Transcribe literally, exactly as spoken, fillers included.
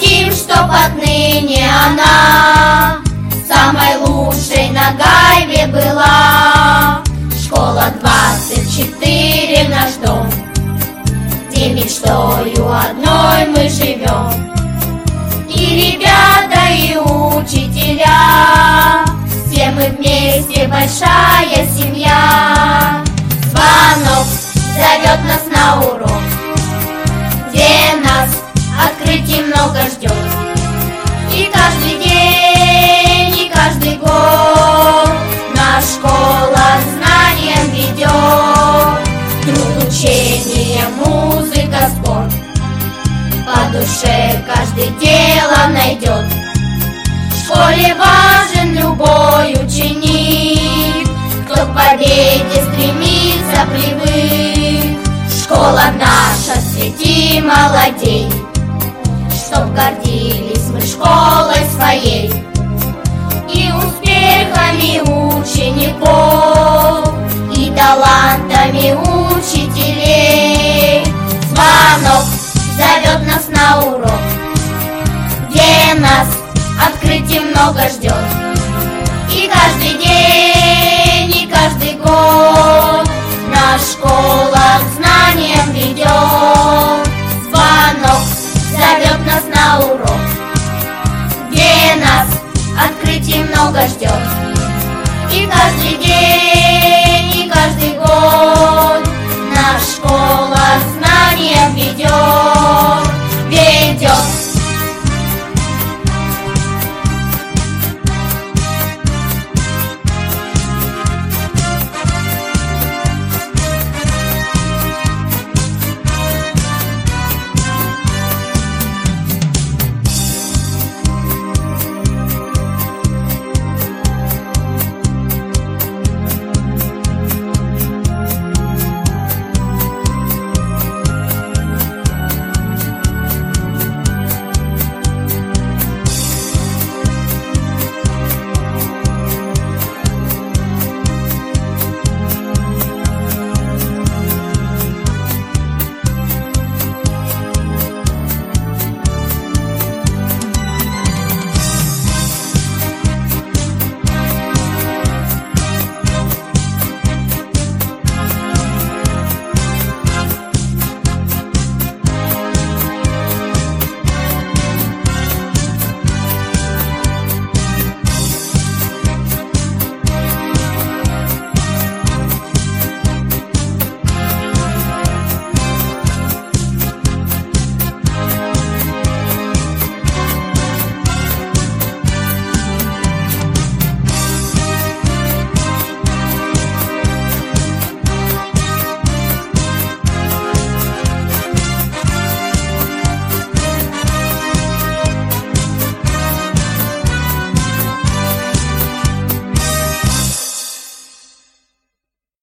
хотим, чтоб отныне она самой лучшей на Гайве была. Школа двадцать четыре наш дом, где мечтою одной мы живем. И ребята, и учителя, все мы вместе большая семья. Звонок зовет нас на урок, где нас открытий много ждет. И каждый день, и каждый год наша школа знанием ведет. Труд, учение, музыка, спорт, по душе каждый дело найдет. В школе важен любой ученик, кто к победе стремится привык. Школа наша, свети, молодей, чтоб гордились мы школой своей и успехами учеников, и талантами учителей. Звонок зовет нас на урок, где нас открытий много ждет. И каждый день, и каждый год наша школа к знаниям ведет. Звонок зовет нас на урок, где нас открытий много ждет. И каждый день, и каждый год наша школа к знаниям ведет.